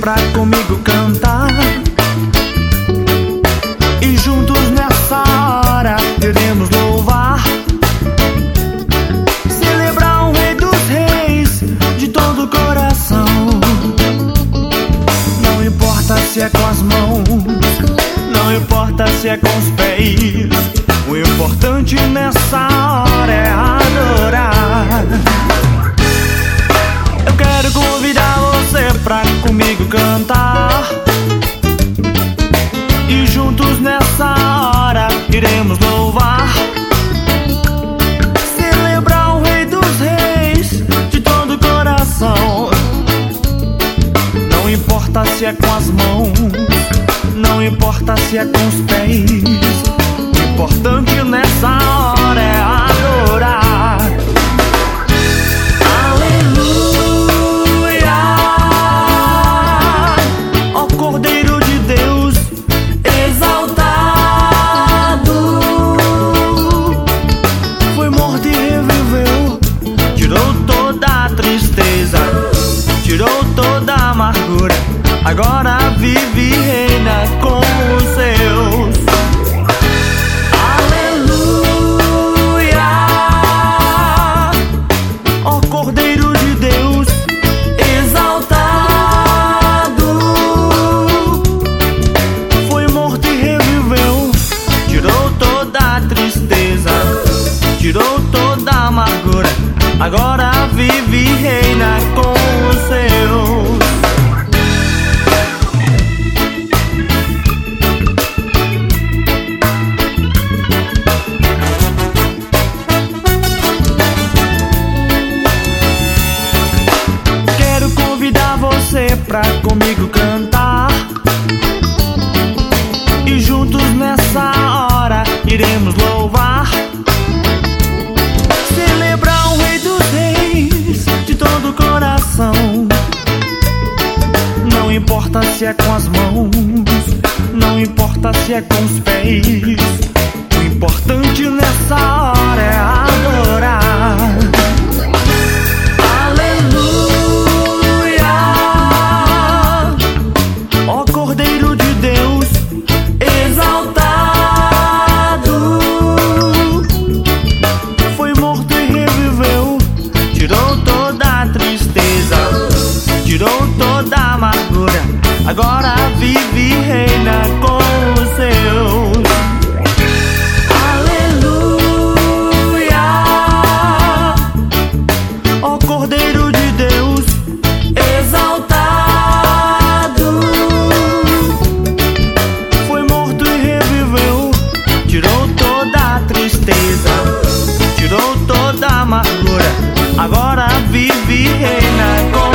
pra comigo cantar, e juntos nessa hora iremos louvar, celebrar o Rei dos Reis de todo o coração. Não importa se é com as mãos, não importa se é com os pés, o importante nessa hora é adorar. Eu quero convidar você pra comigo cantar, e juntos nessa hora iremos louvar, celebrar o Rei dos Reis de todo o coração. Não importa se é com as mãos, não importa se é com os pés, o importante nessa hora é adorar. Aleluia, ó Cordeiro de Deus exaltado, foi morto e reviveu, tirou toda a tristeza, tirou toda a amargura, agora vive e reina com os seus. Aleluia, ó Cordeiro de Deus exaltado, foi morto e reviveu, tirou toda a tristeza, tirou toda a amargura, agora vive e reina com os seus. Pra comigo cantar, e juntos nessa hora iremos louvar, celebrar o Rei dos Reis de todo o coração. Não importa se é com as mãos, não importa se é com os pés, o importante nessa hora é adorar. Cordeiro de Deus exaltado, foi morto e reviveu, tirou toda a tristeza, tirou toda a amargura, agora vive e reina com os seus. Aleluia, ó Cordeiro de Deus exaltado, tirou toda a tristeza, tirou toda a amargura, agora vive e reina com